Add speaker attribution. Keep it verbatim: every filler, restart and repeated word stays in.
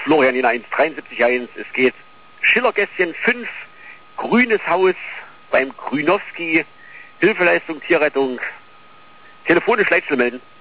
Speaker 1: Florian in eins drei sieben eins. Es geht Schillergässchen fünf, grünes Haus beim Grünowski, Hilfeleistung, Tierrettung. Telefonisch Leitstelle melden.